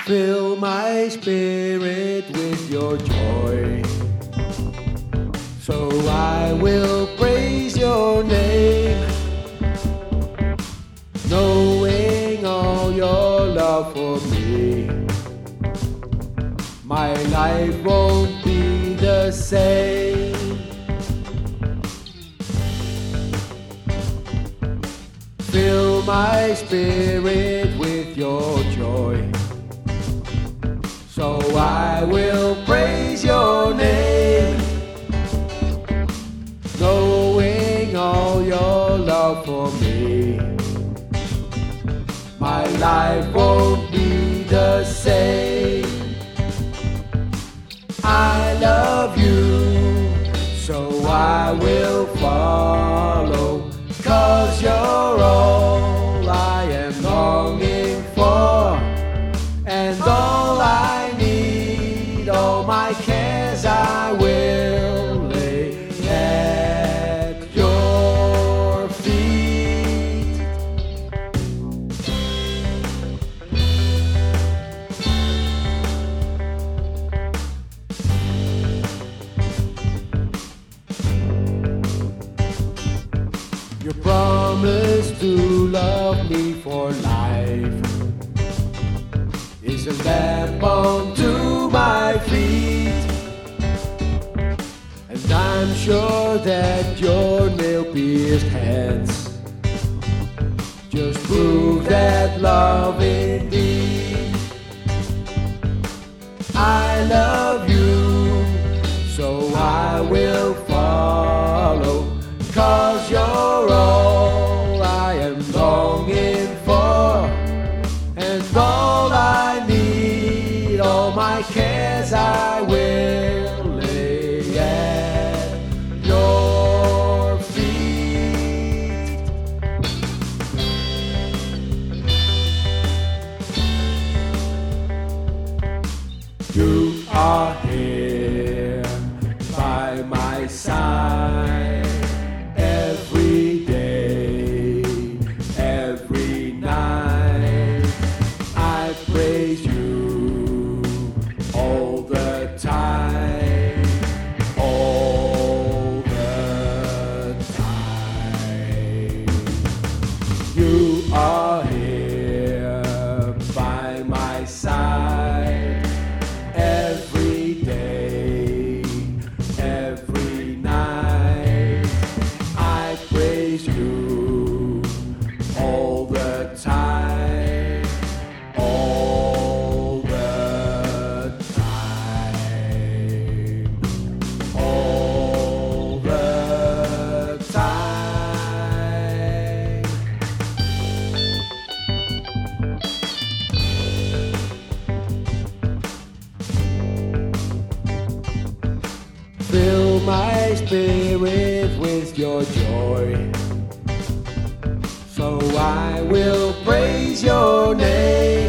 Fill my spirit with your joy, so I will praise your name, knowing all your love for me. My life won't be the same. Fill my spirit with your joy, so I will praise your name, knowing all your love for me. My life won't be the same. I love you, so I will follow, 'cause you're all I am longing for, and all I need, all my cares I will lay at your feet. Your promise to love me for life is a lamp unto my feet, and I'm sure that your nail-pierced hands just prove that love indeed. I love you, so I will follow, 'cause you're all I am longing for, and all I need, all my cares I will lay at your feet. You are here by my side every day, every night. I praise you all the time, all the time. You are here by my side every day, every night. I praise you all the time, all the time, all the time. Fill my spirit with your joy, so I will praise your name.